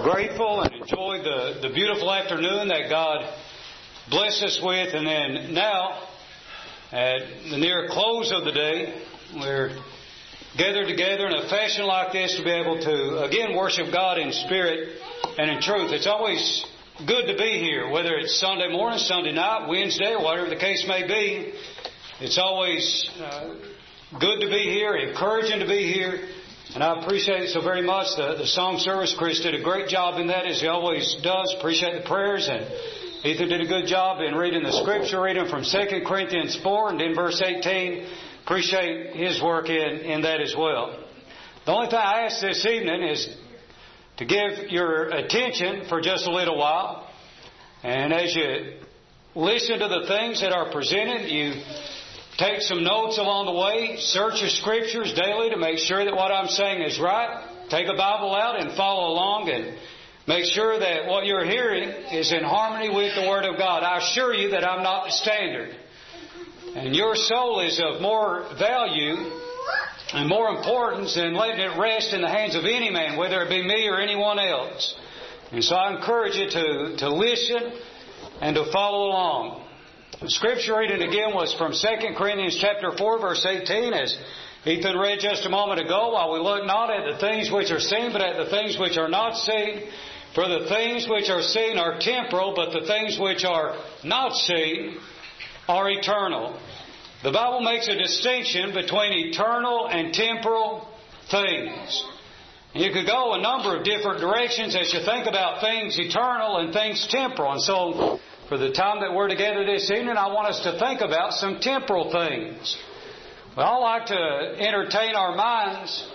grateful and enjoyed the beautiful afternoon that God blessed us with. And then now, at the near close of the day, we're gathered together in a fashion like this to be able to, again, worship God in spirit and in truth. It's always good to be here, whether it's Sunday morning, Sunday night, Wednesday, or whatever the case may be. It's always good to be here, encouraging to be here. And I appreciate it so very much. The song service, Chris did a great job in that, as he always does. Appreciate the prayers. And Ethan did a good job in reading the scripture, reading from 2 Corinthians 4 and then verse 18. Appreciate his work in that as well. The only thing I ask this evening is to give your attention for just a little while. And as you listen to the things that are presented, you take some notes along the way. Search your scriptures daily to make sure that what I'm saying is right. Take a Bible out and follow along and make sure that what you're hearing is in harmony with the Word of God. I assure you that I'm not the standard. And your soul is of more value and more importance than letting it rest in the hands of any man, whether it be me or anyone else. And so I encourage you to listen and to follow along. The scripture reading again was from 2 Corinthians chapter 4, verse 18, as Ethan read just a moment ago. While we look not at the things which are seen, but at the things which are not seen. For the things which are seen are temporal, but the things which are not seen are eternal. The Bible makes a distinction between eternal and temporal things. You could go a number of different directions as you think about things eternal and things temporal. And so, for the time that we're together this evening, I want us to think about some temporal things. We all like to entertain our minds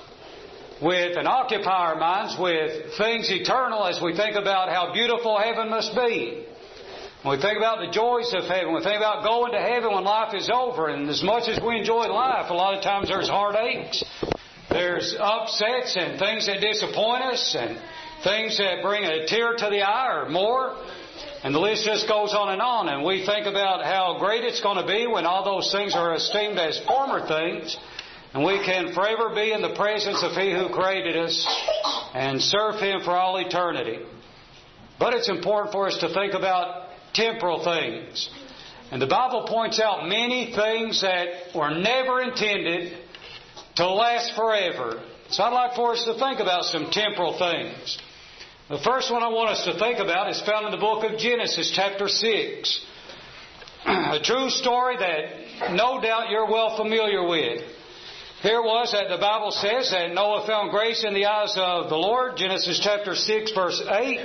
with and occupy our minds with things eternal as we think about how beautiful heaven must be. When we think about the joys of heaven, we think about going to heaven when life is over. And as much as we enjoy life, a lot of times there's heartaches, there's upsets and things that disappoint us and things that bring a tear to the eye or more. And the list just goes on. And we think about how great it's going to be when all those things are esteemed as former things. And we can forever be in the presence of He who created us and serve Him for all eternity. But it's important for us to think about temporal things. And the Bible points out many things that were never intended to last forever. So I'd like for us to think about some temporal things. The first one I want us to think about is found in the book of Genesis, chapter 6. A true story that no doubt you're well familiar with. Here it was that the Bible says that Noah found grace in the eyes of the Lord. Genesis chapter 6, verse 8.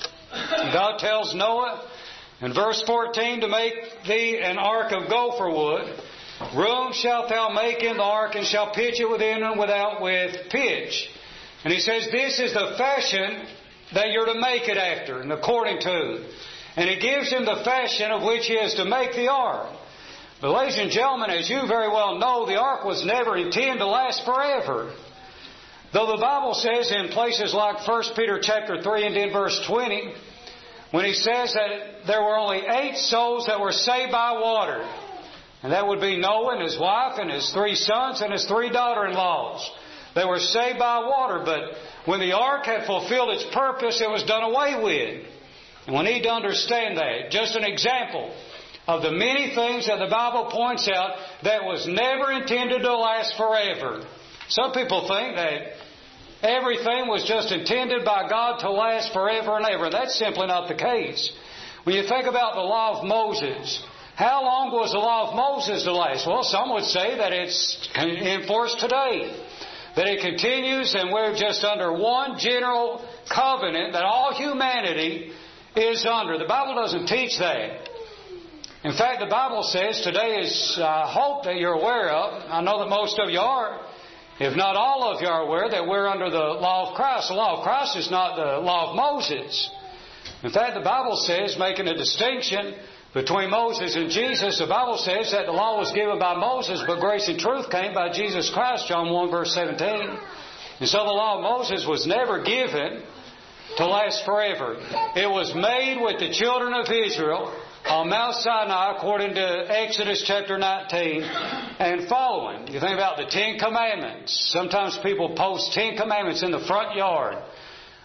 God tells Noah in verse 14 to make thee an ark of gopher wood. Room shalt thou make in the ark, and shall pitch it within and without with pitch. And He says, this is the fashion that you're to make it after and according to. And He gives him the fashion of which he is to make the ark. But ladies and gentlemen, as you very well know, the ark was never intended to last forever. Though the Bible says in places like 1 Peter chapter 3 and in verse 20, when he says that there were only 8 souls that were saved by water. And that would be Noah and his wife and his 3 sons and his 3 daughter-in-laws. They were saved by water, but when the ark had fulfilled its purpose, it was done away with. And we need to understand that. Just an example of the many things that the Bible points out that was never intended to last forever. Some people think that everything was just intended by God to last forever and ever. That's simply not the case. When you think about the law of Moses, how long was the law of Moses to last? Well, some would say that it's in force today. That it continues and we're just under one general covenant that all humanity is under. The Bible doesn't teach that. In fact, the Bible says today is, I hope that you're aware of, I know that most of you are, if not all of you are aware, that we're under the law of Christ. The law of Christ is not the law of Moses. In fact, the Bible says, making a distinction between Moses and Jesus, the Bible says that the law was given by Moses, but grace and truth came by Jesus Christ, John 1 verse 17. And so the law of Moses was never given to last forever. It was made with the children of Israel on Mount Sinai, according to Exodus chapter 19 and following. You think about the 10 Commandments. Sometimes people post 10 Commandments in the front yard.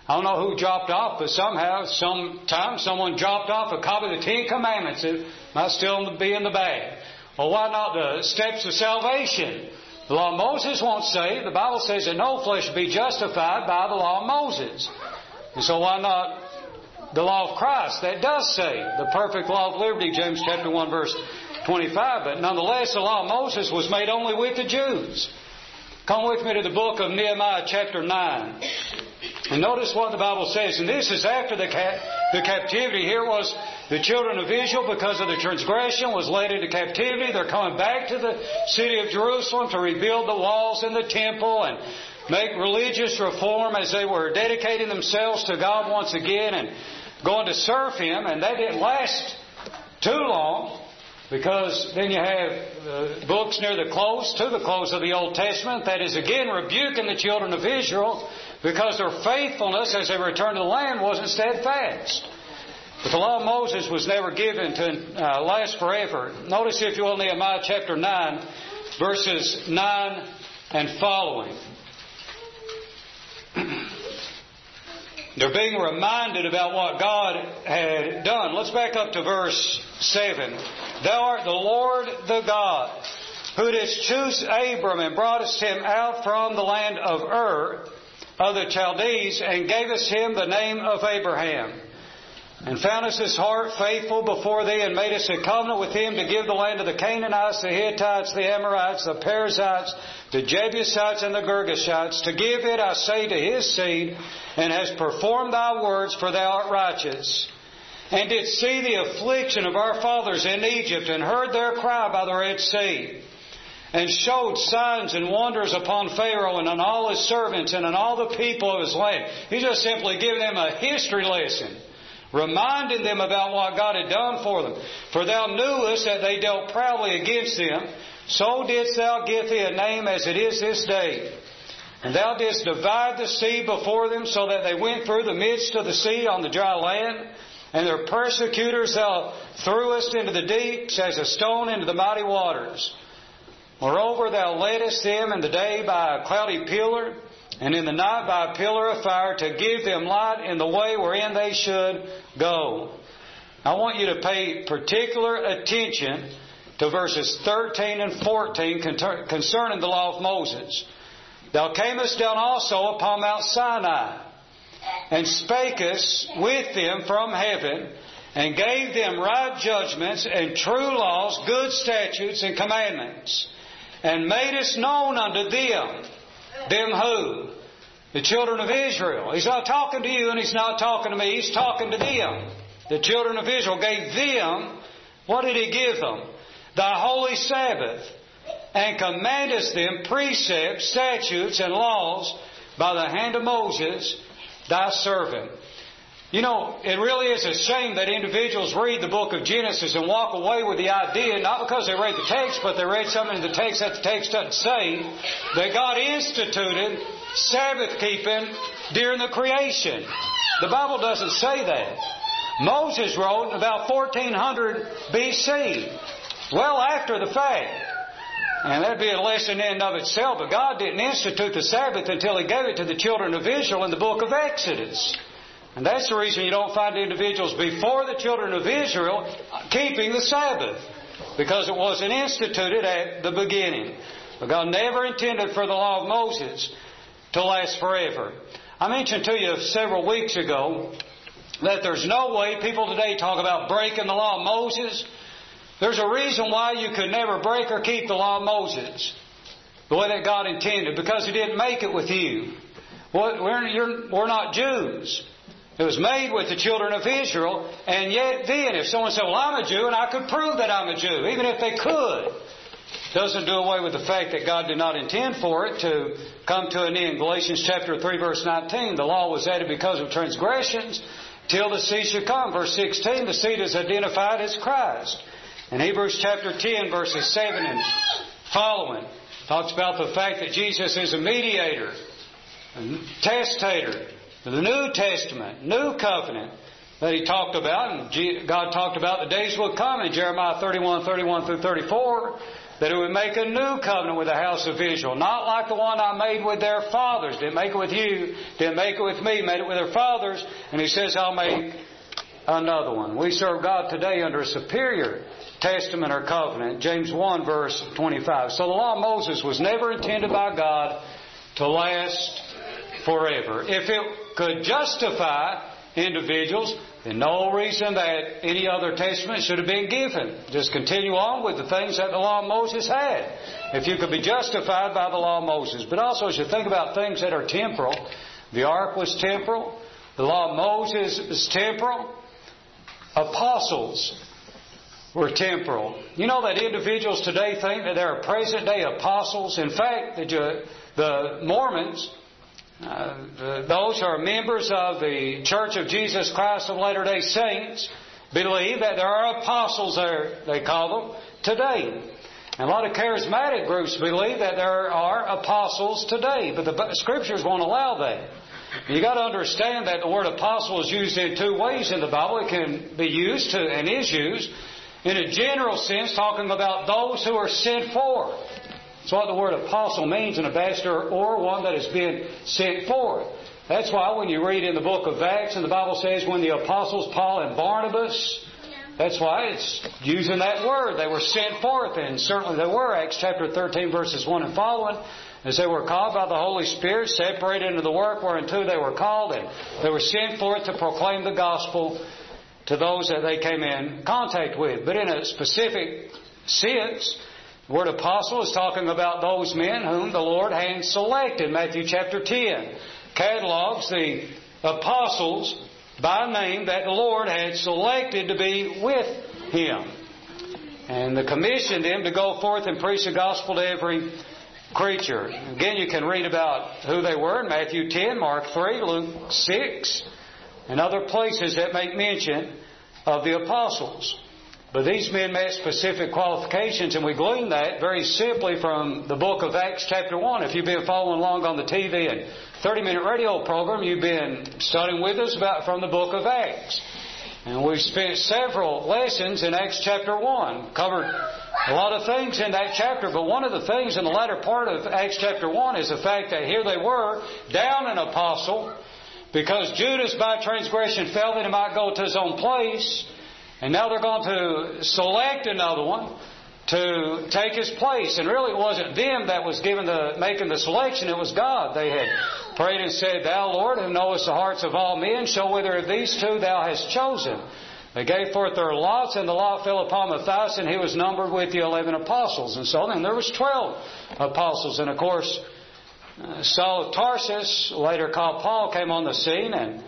I don't know who dropped off, but sometime someone dropped off a copy of the Ten Commandments. It might still be in the bag. Well, why not the steps of salvation? The law of Moses won't save. The Bible says that no flesh will be justified by the law of Moses. And so why not the law of Christ? That does save. The perfect law of liberty, James chapter 1 verse 25. But nonetheless, the law of Moses was made only with the Jews. Come with me to the book of Nehemiah chapter 9. And notice what the Bible says. And this is after the captivity. Here was the children of Israel, because of the transgression, was led into captivity. They're coming back to the city of Jerusalem to rebuild the walls and the temple and make religious reform as they were dedicating themselves to God once again and going to serve Him. And that didn't last too long, because then you have books near the close of the Old Testament that is again rebuking the children of Israel because their faithfulness as they returned to the land wasn't steadfast. But the law of Moses was never given to last forever. Notice, if you will, Nehemiah chapter 9, verses 9 and following. They're being reminded about what God had done. Let's back up to verse 7. Thou art the Lord the God, who didst choose Abram and broughtest him out from the land of Ur of the Chaldees, and gavest him the name of Abraham. And foundest his heart faithful before thee, and madest a covenant with him to give the land of the Canaanites, the Hittites, the Amorites, the Perizzites, the Jebusites, and the Girgashites, to give it, I say, to his seed, and hast performed thy words, for thou art righteous. And didst see the affliction of our fathers in Egypt, and heard their cry by the Red Sea, and showed signs and wonders upon Pharaoh and on all his servants and on all the people of his land. He's just simply giving them a history lesson, reminding them about what God had done for them. For thou knewest that they dealt proudly against them, so didst thou get thee a name as it is this day. And thou didst divide the sea before them, so that they went through the midst of the sea on the dry land. And their persecutors thou threwest into the deeps as a stone into the mighty waters. Moreover, thou leddest them in the day by a cloudy pillar, and in the night by a pillar of fire, to give them light in the way wherein they should go. I want you to pay particular attention to verses 13 and 14 concerning the law of Moses. Thou camest down also upon Mount Sinai, and spakest with them from heaven, and gave them right judgments and true laws, good statutes and commandments, and madest known unto them. Them who? The children of Israel. He's not talking to you and He's not talking to me. He's talking to them. The children of Israel gave them, what did He give them? Thy holy Sabbath, and commandest them precepts, statutes, and laws by the hand of Moses, thy servant. You know, it really is a shame that individuals read the book of Genesis and walk away with the idea, not because they read the text, but they read something in the text that the text doesn't say, that God instituted Sabbath keeping during the creation. The Bible doesn't say that. Moses wrote in about 1400 BC, well after the fact. And that'd be a lesson in and of itself, but God didn't institute the Sabbath until He gave it to the children of Israel in the book of Exodus. And that's the reason you don't find individuals before the children of Israel keeping the Sabbath, because it wasn't instituted at the beginning. But God never intended for the law of Moses to last forever. I mentioned to you several weeks ago that there's no way people today talk about breaking the law of Moses. There's a reason why you could never break or keep the law of Moses the way that God intended, because He didn't make it with you. We're not Jews. It was made with the children of Israel, and yet then, if someone said, well, I'm a Jew, and I could prove that I'm a Jew, even if they could, doesn't do away with the fact that God did not intend for it to come to an end. Galatians chapter 3, verse 19, the law was added because of transgressions till the seed should come. Verse 16, the seed is identified as Christ. In Hebrews chapter 10, verses 7 and following, talks about the fact that Jesus is a mediator, a testator, the New Testament, New Covenant that He talked about, and God talked about the days will come in Jeremiah 31 through 34, that He would make a new covenant with the house of Israel, not like the one I made with their fathers. Didn't make it with you, didn't make it with me, made it with their fathers. And He says, I'll make another one. We serve God today under a superior testament or covenant. James 1 verse 25. So the law of Moses was never intended by God to last forever. If it could justify individuals, then no reason that any other testament should have been given. Just continue on with the things that the law of Moses had. If you could be justified by the law of Moses. But also as you think about things that are temporal, the ark was temporal, the law of Moses is temporal, apostles were temporal. You know that individuals today think that there are present day apostles. In fact, the Mormons, those who are members of the Church of Jesus Christ of Latter-day Saints, believe that there are apostles there, they call them, today. And a lot of charismatic groups believe that there are apostles today, but the Scriptures won't allow that. You've got to understand that the word apostle is used in two ways in the Bible. It can be used and is used in a general sense, talking about those who are sent forth. That's what the word apostle means, an ambassador or one that has been sent forth. That's why when you read in the book of Acts, and the Bible says when the apostles Paul and Barnabas, that's why it's using that word. They were sent forth, and certainly they were. Acts chapter 13 verses 1 and following, as they were called by the Holy Spirit, separated into the work whereunto they were called, and they were sent forth to proclaim the gospel to those that they came in contact with. But in a specific sense, the word apostle is talking about those men whom the Lord had selected. Matthew chapter 10 catalogs the apostles by name that the Lord had selected to be with Him. And commissioned them to go forth and preach the gospel to every creature. Again, you can read about who they were in Matthew 10, Mark 3, Luke 6, and other places that make mention of the apostles. But these men met specific qualifications, and we glean that very simply from the book of Acts chapter 1. If you've been following along on the TV and 30-minute radio program, you've been studying with us from the book of Acts. And we've spent several lessons in Acts chapter 1. Covered a lot of things in that chapter, but one of the things in the latter part of Acts chapter 1 is the fact that here they were, down an apostle, because Judas by transgression fell that he might go to his own place. And now they're going to select another one to take his place. And really it wasn't them that was making the selection, it was God. They had prayed and said, Thou, Lord, who knowest the hearts of all men, show whether of these two Thou hast chosen. They gave forth their lots, and the lot fell upon Matthias, and he was numbered with the 11 apostles. And so then there was 12 apostles. And of course, Saul of Tarsus, later called Paul, came on the scene and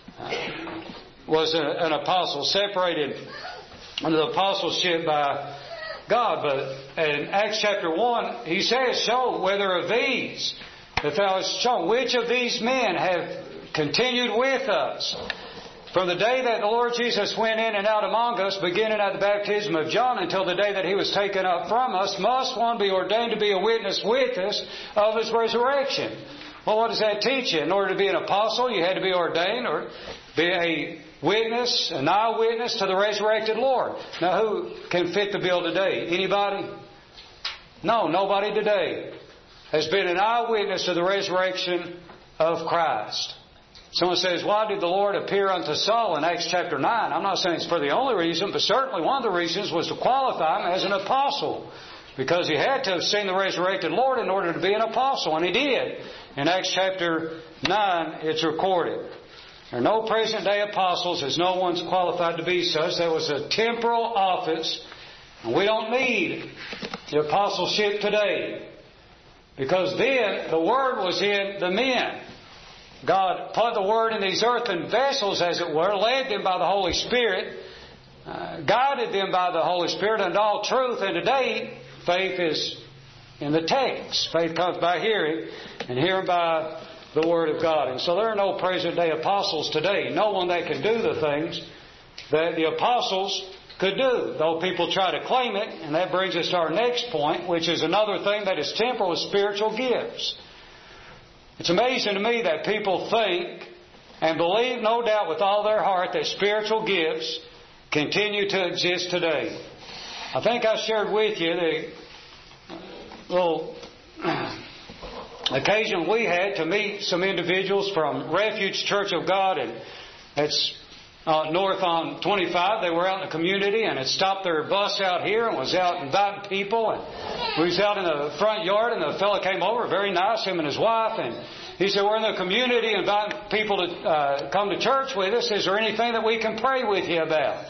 was an apostle, separated under the apostleship by God. But in Acts chapter 1, he says, Show whether of these that Thou hast shown, which of these men have continued with us from the day that the Lord Jesus went in and out among us, beginning at the baptism of John until the day that He was taken up from us, must one be ordained to be a witness with us of His resurrection. Well, what does that teach you? In order to be an apostle, you had to be ordained or be a witness, an eyewitness to the resurrected Lord. Now, who can fit the bill today? Anybody? No, nobody today has been an eyewitness to the resurrection of Christ. Someone says, why did the Lord appear unto Saul in Acts chapter 9? I'm not saying it's for the only reason, but certainly one of the reasons was to qualify him as an apostle. Because he had to have seen the resurrected Lord in order to be an apostle, and he did. In Acts chapter 9, it's recorded. There are no present day apostles, as no one's qualified to be such. There was a temporal office, and we don't need the apostleship today. Because then the Word was in the men. God put the Word in these earthen vessels, as it were, led them by the Holy Spirit, guided them by the Holy Spirit unto all truth. And today, faith is in the text. Faith comes by hearing, and hearing by the Word of God. And so there are no present day apostles today. No one that can do the things that the apostles could do, though people try to claim it. And that brings us to our next point, which is another thing that is temporal, is spiritual gifts. It's amazing to me that people think and believe, no doubt with all their heart, that spiritual gifts continue to exist today. I think I shared with you little occasion we had to meet some individuals from Refuge Church of God, and it's north on 25. They were out in the community and had stopped their bus out here and was out inviting people. And we was out in the front yard, and the fellow came over, very nice, him and his wife, and he said, "We're in the community inviting people to come to church with us. Is there anything that we can pray with you about?"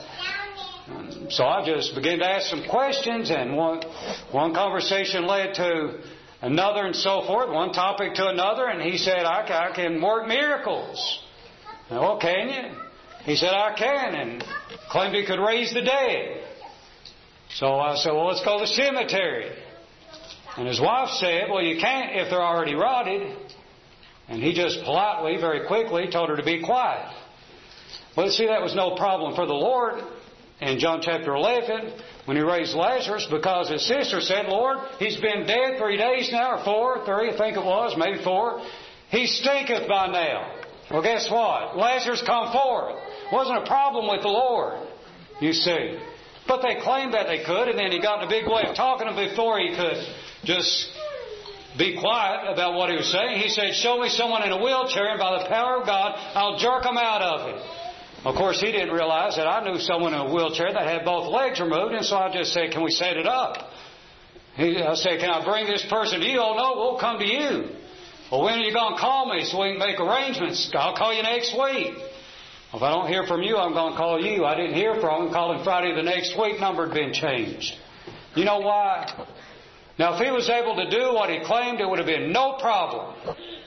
So I just began to ask some questions, and one conversation led to another and so forth, one topic to another, and he said, I can work miracles. "Well, can you?" He said, "I can," and claimed he could raise the dead. So I said, "Well, let's go to the cemetery." And his wife said, "Well, you can't if they're already rotted." And he just politely, very quickly, told her to be quiet. Well, see, that was no problem for the Lord in John chapter 11 when He raised Lazarus, because his sister said, "Lord, he's been dead 3 days now, or 3, I think it was, maybe 4. He stinketh by now." Well, guess what? Lazarus come forth. Wasn't a problem with the Lord, you see. But they claimed that they could, and then he got in a big way of talking to them before he could just be quiet about what he was saying. He said, "Show me someone in a wheelchair, and by the power of God, I'll jerk them out of it." Of course, he didn't realize that I knew someone in a wheelchair that had both legs removed, and so I just said, "Can we set it up?" I said, "Can I bring this person to you?" "Oh, no, we'll come to you." "Well, when are you going to call me so we can make arrangements?" "I'll call you next week." "If I don't hear from you, I'm going to call you." I didn't hear from him. Called him Friday the next week. Number had been changed. You know why? Now, if he was able to do what he claimed, it would have been no problem.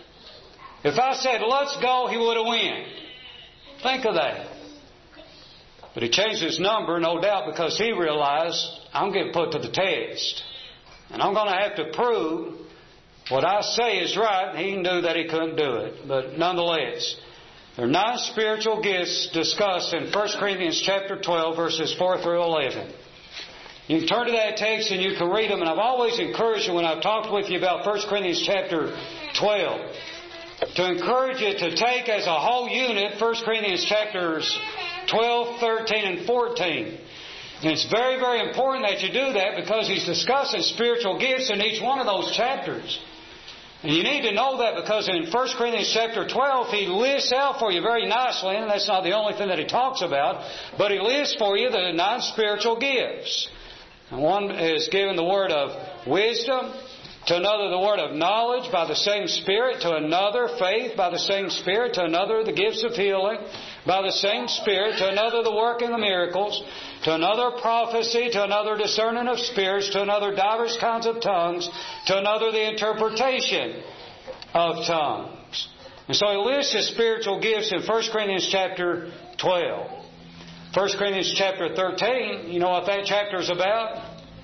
If I said, "Let's go," he would have went. Think of that. But he changed his number, no doubt, because he realized, I'm getting put to the test. And I'm going to have to prove what I say is right. And he knew that he couldn't do it. But nonetheless, there are 9 spiritual gifts discussed in 1 Corinthians chapter 12, verses 4 through 11. You can turn to that text and you can read them. And I've always encouraged you when I've talked with you about 1 Corinthians chapter 12 to encourage you to take as a whole unit 1 Corinthians chapters 12, 13, and 14. And it's very, very important that you do that, because he's discussing spiritual gifts in each one of those chapters. And you need to know that, because in 1 Corinthians chapter 12, he lists out for you very nicely, and that's not the only thing that he talks about, but he lists for you the 9 spiritual gifts. And one is given the word of wisdom, to another the word of knowledge by the same Spirit, to another faith by the same Spirit, to another the gifts of healing by the same Spirit, to another the working of miracles, to another prophecy, to another discerning of spirits, to another divers kinds of tongues, to another the interpretation of tongues. And so he lists his spiritual gifts in 1 Corinthians chapter 12. 1 Corinthians chapter 13, you know what that chapter is about?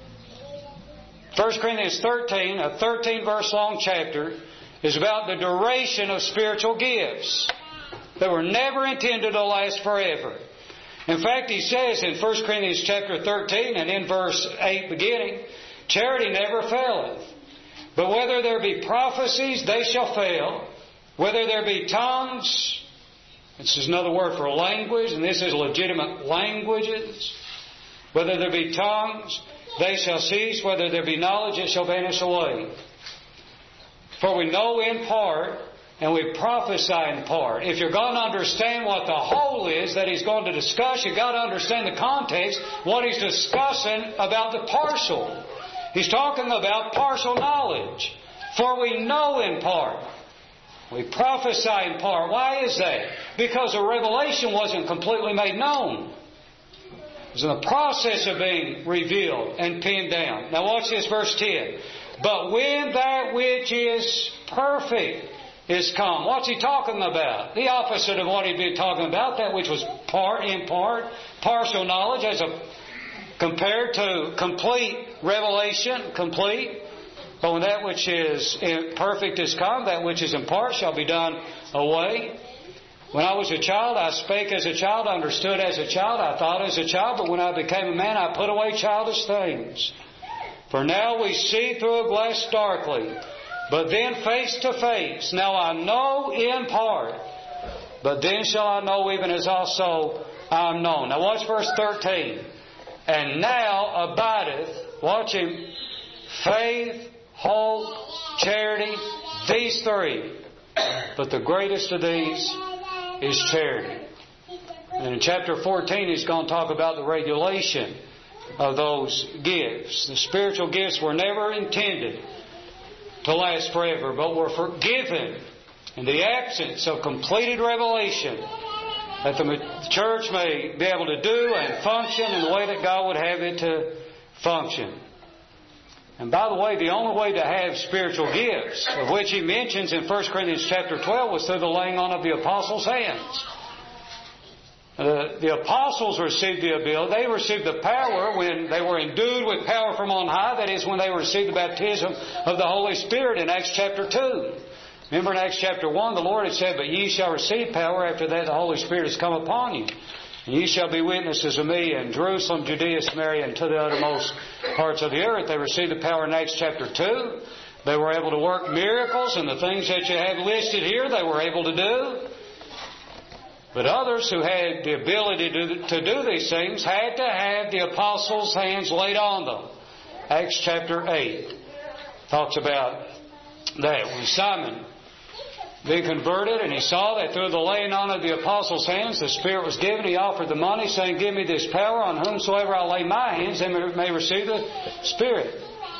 1 Corinthians 13, a 13-verse long chapter, is about the duration of spiritual gifts. They were never intended to last forever. In fact, he says in 1 Corinthians chapter 13 and in verse 8 beginning, "Charity never faileth. But whether there be prophecies, they shall fail. Whether there be tongues," this is another word for language, and this is legitimate languages. "Whether there be tongues, they shall cease. Whether there be knowledge, it shall vanish away. For we know in part, and we prophesy in part." If you're going to understand what the whole is that he's going to discuss, you've got to understand the context, what he's discussing about the partial. He's talking about partial knowledge. For we know in part. We prophesy in part. Why is that? Because the revelation wasn't completely made known. It was in the process of being revealed and pinned down. Now watch this, verse 10. "But when that which is perfect is come." What's he talking about? The opposite of what he'd been talking about, that which was in part, partial knowledge, as compared to complete revelation, complete. "But when that which is perfect is come, that which is in part shall be done away. When I was a child, I spake as a child, I understood as a child, I thought as a child, but when I became a man, I put away childish things. For now we see through a glass darkly, but then face to face. Now I know in part, but then shall I know even as also I am known." Now watch verse 13. "And now abideth," watch him, "faith, hope, charity, these three. But the greatest of these is charity. And in chapter 14, he's going to talk about the regulation of those gifts. The spiritual gifts were never intended to last forever, but were forgiven in the absence of completed revelation, that the church may be able to do and function in the way that God would have it to function. And by the way, the only way to have spiritual gifts, of which he mentions in 1 Corinthians chapter 12, was through the laying on of the apostles' hands. The apostles received the ability, they received the power when they were endued with power from on high. That is, when they received the baptism of the Holy Spirit in Acts chapter 2. Remember in Acts chapter 1, the Lord had said, "But ye shall receive power, after that the Holy Spirit has come upon you. And ye shall be witnesses of me in Jerusalem, Judea, Samaria, and to the uttermost parts of the earth." They received the power in Acts chapter 2. They were able to work miracles, and the things that you have listed here, they were able to do. But others who had the ability to do these things had to have the apostles' hands laid on them. Acts chapter 8 talks about that. When Simon being converted, and he saw that through the laying on of the apostles' hands the Spirit was given, he offered the money, saying, "Give me this power, on whomsoever I lay my hands, they may receive the Spirit."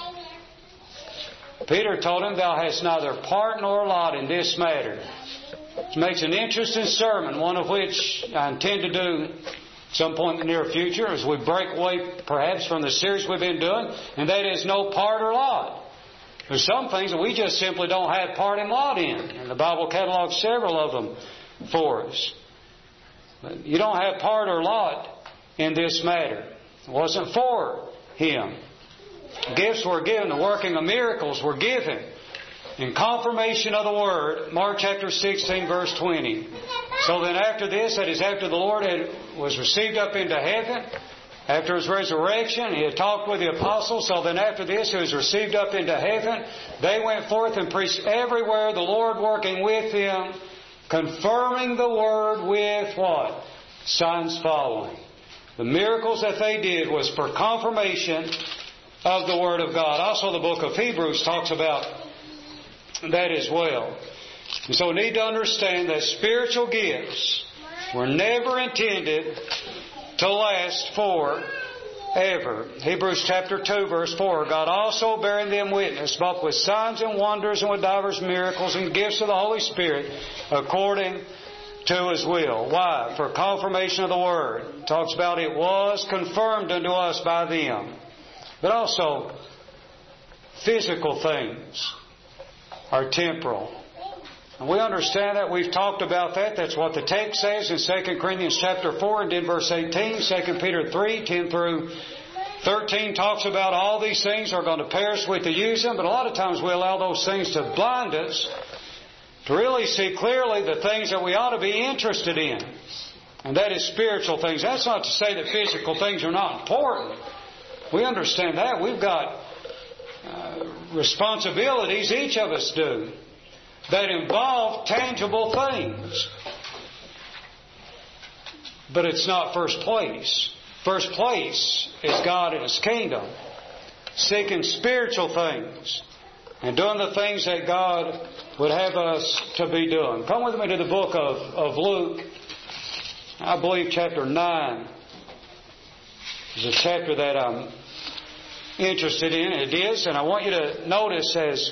Peter told him, "Thou hast neither part nor lot in this matter." It makes an interesting sermon, one of which I intend to do at some point in the near future as we break away perhaps from the series we've been doing, and that is no part or lot. There's some things that we just simply don't have part and lot in, and the Bible catalogs several of them for us. But you don't have part or lot in this matter. It wasn't for him. Gifts were given, the working of miracles were given in confirmation of the Word, Mark chapter 16, verse 20. So then after this, that is after the Lord was received up into heaven, after His resurrection, He had talked with the apostles. So then after this, He was received up into heaven. They went forth and preached everywhere, the Lord working with them, confirming the Word with what? Signs following. The miracles that they did was for confirmation of the Word of God. Also the book of Hebrews talks about that as well. And so we need to understand that spiritual gifts were never intended to last forever. Hebrews chapter 2 verse 4, God also bearing them witness, both with signs and wonders and with divers miracles and gifts of the Holy Spirit, according to His will. Why? For confirmation of the Word. It talks about it was confirmed unto us by them. But also, physical things are temporal. And we understand that. We've talked about that. That's what the text says in 2 Corinthians chapter 4 and then verse 18. 2 Peter 3, 10 through 13 talks about all these things are going to perish with the using. But a lot of times we allow those things to blind us to really see clearly the things that we ought to be interested in. And that is spiritual things. That's not to say that physical things are not important. We understand that. We've got responsibilities, each of us do, that involve tangible things. But it's not first place. First place is God and His kingdom. Seeking spiritual things and doing the things that God would have us to be doing. Come with me to the book of Luke. I believe chapter 9 is a chapter that I'm interested in. It is, and I want you to notice as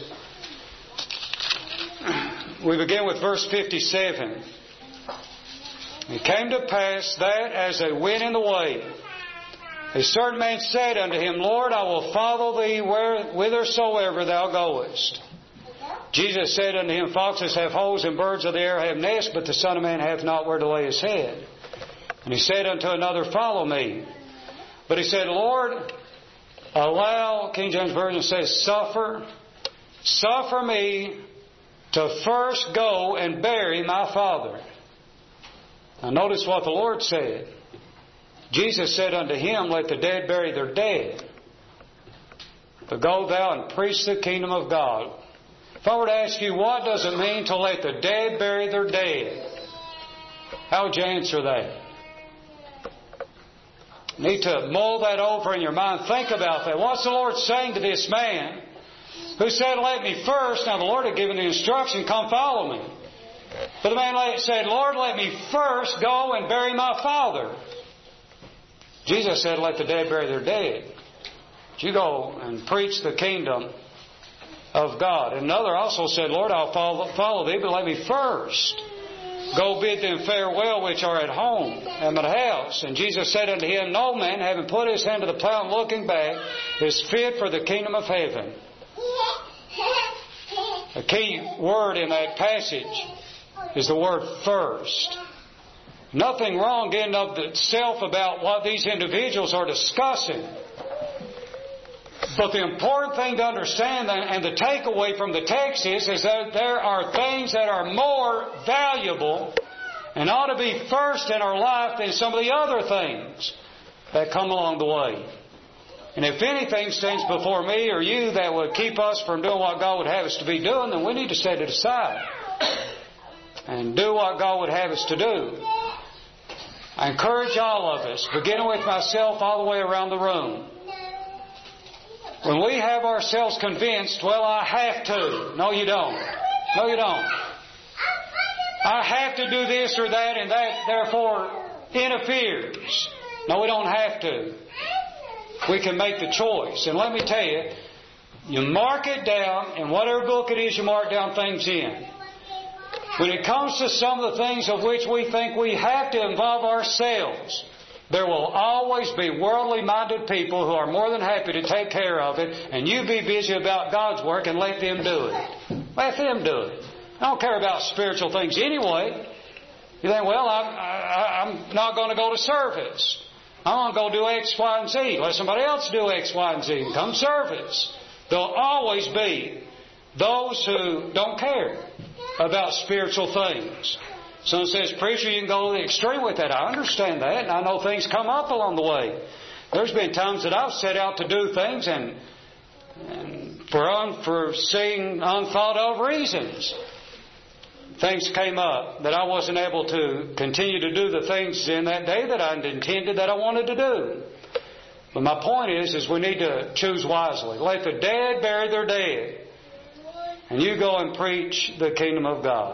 we begin with verse 57. It came to pass that as they went in the way, a certain man said unto Him, Lord, I will follow Thee whithersoever Thou goest. Jesus said unto him, Foxes have holes and birds of the air have nests, but the Son of Man hath not where to lay His head. And He said unto another, Follow me. But he said, Lord, allow, King James Version says, suffer me to first go and bury my father. Now notice what the Lord said. Jesus said unto him, Let the dead bury their dead. But go thou and preach the kingdom of God. If I were to ask you, what does it mean to let the dead bury their dead? How would you answer that? You need to mull that over in your mind. Think about that. What's the Lord saying to this man who said, let me first, now the Lord had given the instruction, come follow me. But the man said, Lord, let me first go and bury my father. Jesus said, let the dead bury their dead. But you go and preach the kingdom of God. And another also said, Lord, I'll follow thee, but let me first go bid them farewell which are at home and at house. And Jesus said unto him, no man, having put his hand to the plow and looking back, is fit for the kingdom of heaven. A key word in that passage is the word first. Nothing wrong in of itself about what these individuals are discussing. But the important thing to understand and the takeaway from the text is that there are things that are more valuable and ought to be first in our life than some of the other things that come along the way. And if anything stands before me or you that would keep us from doing what God would have us to be doing, then we need to set it aside and do what God would have us to do. I encourage all of us, beginning with myself all the way around the room. When we have ourselves convinced, well, I have to. No, you don't. No, you don't. I have to do this or that, and that therefore interferes. No, we don't have to. We can make the choice. And let me tell you, you mark it down, in whatever book it is you mark down things in. When it comes to some of the things of which we think we have to involve ourselves, there will always be worldly-minded people who are more than happy to take care of it, and you be busy about God's work and let them do it. Let them do it. I don't care about spiritual things anyway. You think, well, I'm not going to go to service. I'm going to go do X, Y, and Z. Let somebody else do X, Y, and Z and come service. There'll always be those who don't care about spiritual things. Someone says, preacher, you can go to the extreme with that. I understand that, and I know things come up along the way. There's been times that I've set out to do things and for unforeseen, unthought of reasons, things came up that I wasn't able to continue to do the things in that day that I intended that I wanted to do. But my point is we need to choose wisely. Let the dead bury their dead. And you go and preach the kingdom of God.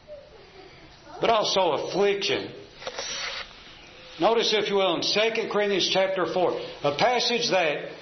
But also affliction. Notice, if you will, in 2 Corinthians chapter 4, a passage that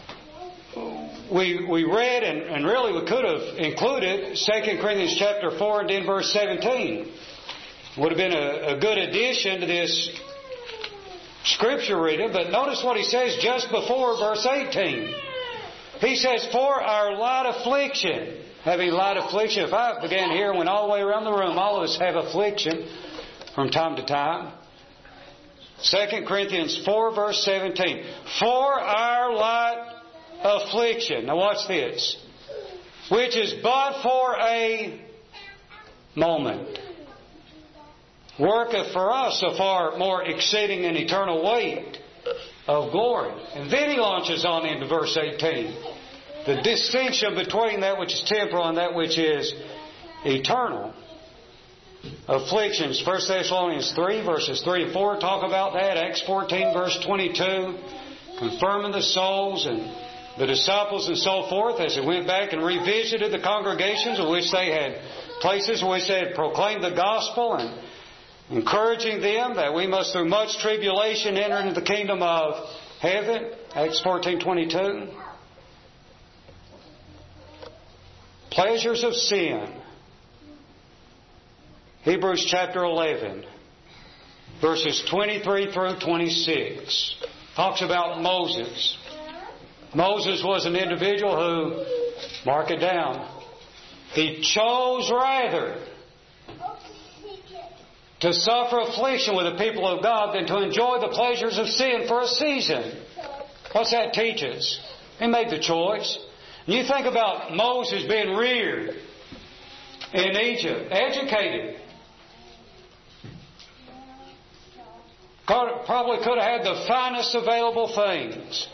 we read and really we could have included 2 Corinthians chapter 4 and then verse 17. Would have been a good addition to this scripture reading. But notice what he says just before verse 18. He says, for our light affliction. Having light affliction. If I began here and went all the way around the room, all of us have affliction from time to time. 2 Corinthians 4 verse 17. For our light affliction. Now watch this. Which is but for a moment. Worketh for us a far more exceeding and eternal weight of glory. And then he launches on into verse 18. The distinction between that which is temporal and that which is eternal. Afflictions. 1 Thessalonians 3 verses 3 and 4 talk about that. Acts 14 verse 22. Confirming the souls and the disciples and so forth as they went back and revisited the congregations in which they had places in which they had proclaimed the gospel, and encouraging them that we must through much tribulation enter into the kingdom of heaven. Acts 14:22. Pleasures of sin. Hebrews chapter 11, verses 23 through 26. Talks about Moses. Moses was an individual who, mark it down, he chose rather to suffer affliction with the people of God than to enjoy the pleasures of sin for a season. What's that teach us? He made the choice. And you think about Moses being reared in Egypt, educated. Probably could have had the finest available things.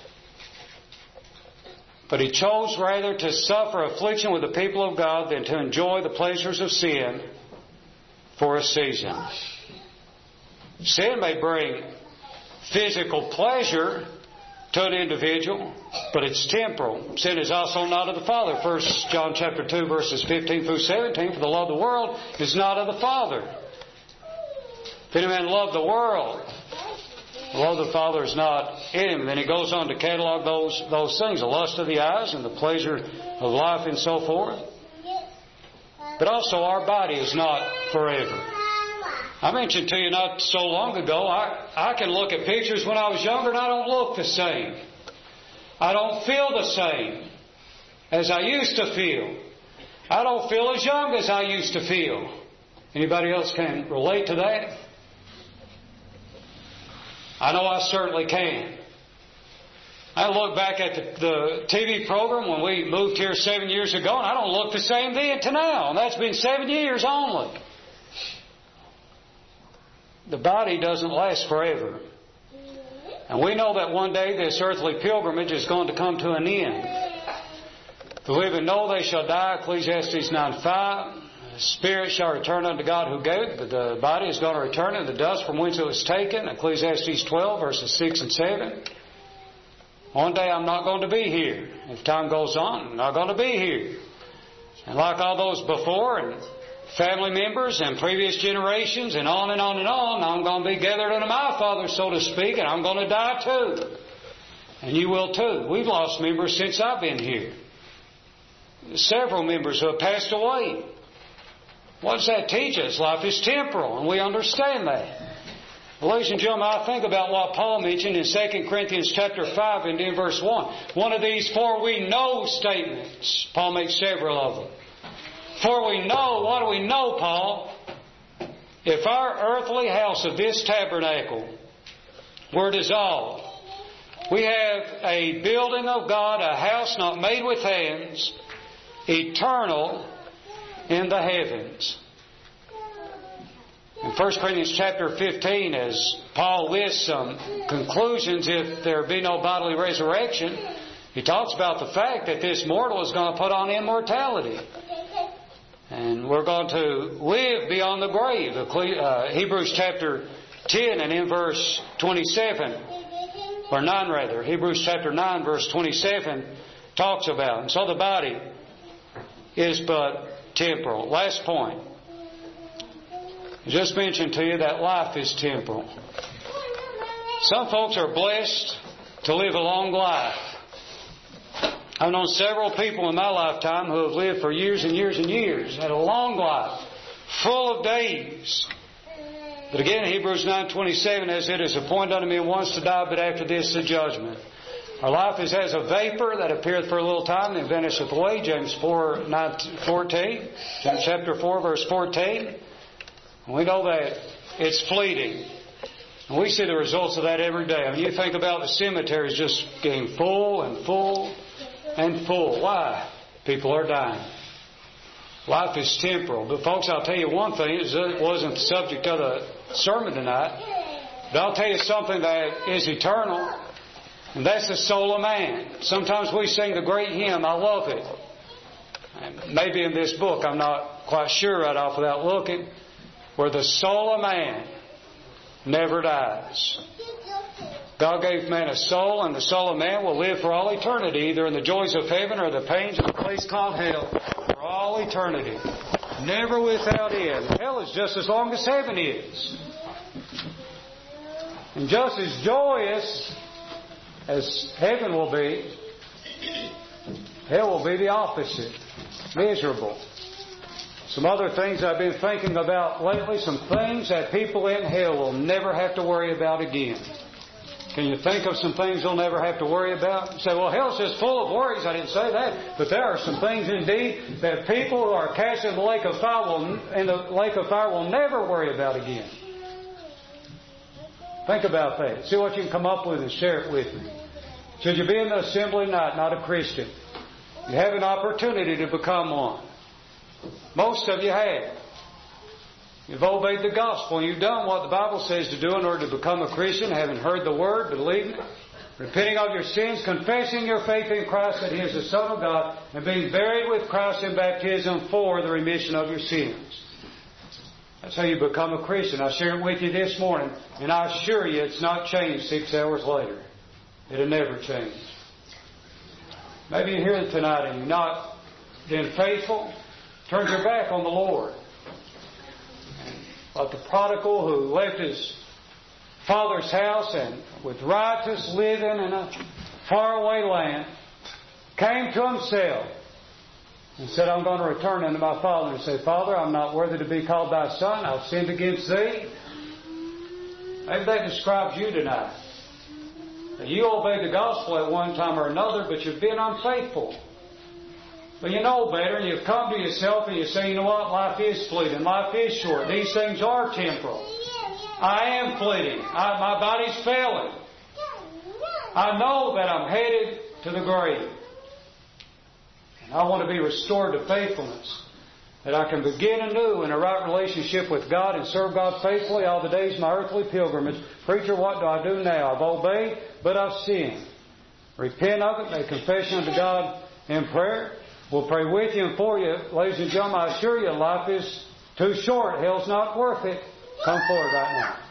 But he chose rather to suffer affliction with the people of God than to enjoy the pleasures of sin for a season. Sin may bring physical pleasure, to an individual, but it's temporal. Sin is also not of the Father. 1 John chapter 2, verses 15 through 17, for the love of the world is not of the Father. If any man love the world, the love of the Father is not in him. Then he goes on to catalog those things, the lust of the eyes and the pleasure of life and so forth. But also our body is not forever. I mentioned to you not so long ago, I can look at pictures when I was younger and I don't look the same. I don't feel the same as I used to feel. I don't feel as young as I used to feel. Anybody else can relate to that? I know I certainly can. I look back at the TV program when we moved here 7 years ago, and I don't look the same then to now. And that's been 7 years only. The body doesn't last forever. And we know that one day this earthly pilgrimage is going to come to an end. The living know they shall die, Ecclesiastes 9:5. The spirit shall return unto God who gave it, but the body is going to return to the dust from whence it was taken, Ecclesiastes 12, verses 6 and 7. One day I'm not going to be here. If time goes on, I'm not going to be here. And like all those before, and family members and previous generations and on and on and on, I'm going to be gathered unto my Father, so to speak, and I'm going to die too. And you will too. We've lost members since I've been here. Several members who have passed away. What does that teach us? Life is temporal, and we understand that. Well, ladies and gentlemen, I think about what Paul mentioned in 2 Corinthians chapter 5 and in verse 1. One of these "for we know" statements. Paul makes several of them. For we know, what do we know, Paul? If our earthly house of this tabernacle were dissolved, we have a building of God, a house not made with hands, eternal in the heavens. In 1 Corinthians chapter 15, as Paul lists some conclusions if there be no bodily resurrection, he talks about the fact that this mortal is going to put on immortality. And we're going to live beyond the grave. Hebrews chapter 10 and in verse 27, or 9 rather, Hebrews chapter 9 verse 27 talks about. And so the body is but temporal. Last point. I just mentioned to you that life is temporal. Some folks are blessed to live a long life. I've known several people in my lifetime who have lived for years and years and years, had a long life, full of days. But again, Hebrews 9:27, as it is appointed unto me once to die, but after this the judgment. Our life is as a vapor that appeareth for a little time and vanisheth away. James 4:14, James chapter 4, verse 14. And we know that it's fleeting. And we see the results of that every day. I mean, you think about the cemeteries just getting full and full and full. Why? People are dying. Life is temporal. But folks, I'll tell you one thing. It wasn't the subject of the sermon tonight. But I'll tell you something that is eternal. And that's the soul of man. Sometimes we sing the great hymn, I love it. And maybe in this book, I'm not quite sure right off without looking, where the soul of man never dies. God gave man a soul, and the soul of man will live for all eternity, either in the joys of heaven or the pains of a place called hell, for all eternity. Never without end. Hell is just as long as heaven is. And just as joyous as heaven will be, hell will be the opposite. Miserable. Some other things I've been thinking about lately, some things that people in hell will never have to worry about again. Can you think of some things you'll never have to worry about? You say, well, hell's just full of worries. I didn't say that. But there are some things indeed that people who are cast in the lake of fire will never worry about again. Think about that. See what you can come up with and share it with me. Should you be in the assembly tonight, not a Christian, you have an opportunity to become one. Most of you have. You've obeyed the gospel. You've done what the Bible says to do in order to become a Christian, having heard the Word, believing it, repenting of your sins, confessing your faith in Christ that He is the Son of God, and being buried with Christ in baptism for the remission of your sins. That's how you become a Christian. I share it with you this morning, and I assure you it's not changed 6 hours later. it'll never change. Maybe you're here tonight and you've not been faithful, turned your back on the Lord. Like the prodigal who left his father's house and with riotous living in a faraway land, came to himself and said, I'm going to return unto my father and say, Father, I'm not worthy to be called thy son. I've sinned against thee. Maybe that describes you tonight. You obeyed the gospel at one time or another, but you've been unfaithful. But you know better, and you've come to yourself and you say, you know what, life is fleeting, life is short. These things are temporal. I am fleeting. My body's failing. I know that I'm headed to the grave. And I want to be restored to faithfulness. That I can begin anew in a right relationship with God and serve God faithfully all the days of my earthly pilgrimage. Preacher, what do I do now? I've obeyed, but I've sinned. Repent of it, make confession unto God in prayer. We'll pray with you and for you. Ladies and gentlemen, I assure you, life is too short. Hell's not worth it. Come forward right now.